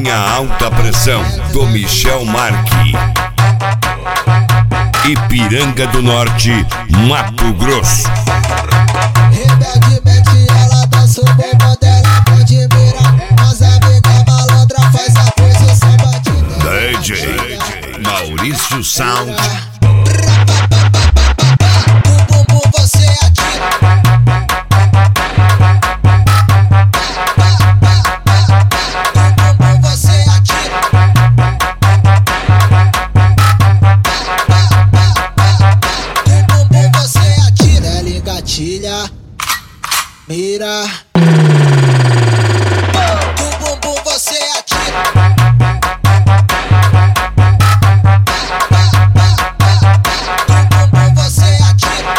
Linha Alta Pressão, do Michel Marque. Ipiranga do Norte, Mato Grosso. Rebeldemente ela dança o bombom dela, pode mirar. Mas amiga malandra faz a posição batida. DJ Maurício Sound. O bumbum você atira. O bumbum você atira. O bumbum você atira. Ela engatilha, mira. O bumbum você atira. O bumbum você atira.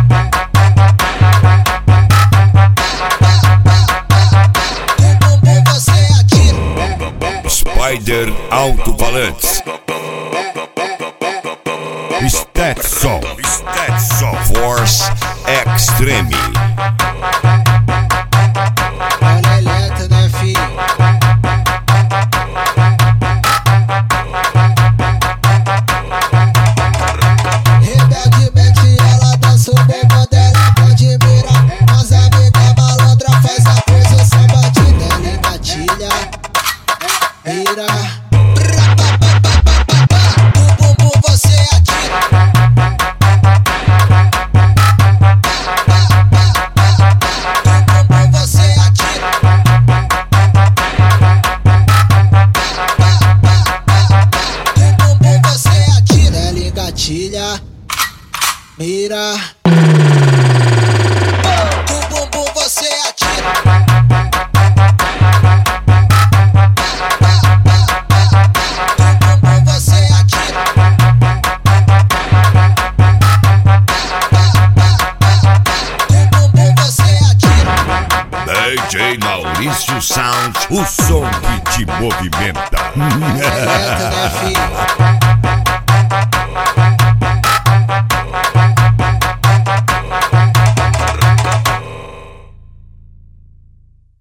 O bumbum você atira. Spider Alto-Falantes. Stetson Force Extreme. Olha eletro, né, filho? Rebeldemente ela dança o bombom dela, pode mirar. Mas amiga malandra faz a posição batida. Ela engatilha, mira. O bumbum você atira. O bumbum você atira. O bumbum você atira. Ela engatilha, mira. O bumbum você atira. O bumbum você atira. O bumbum você atira. DJ Maurício Sound, o som que te movimenta. Olha eletro, né, filho?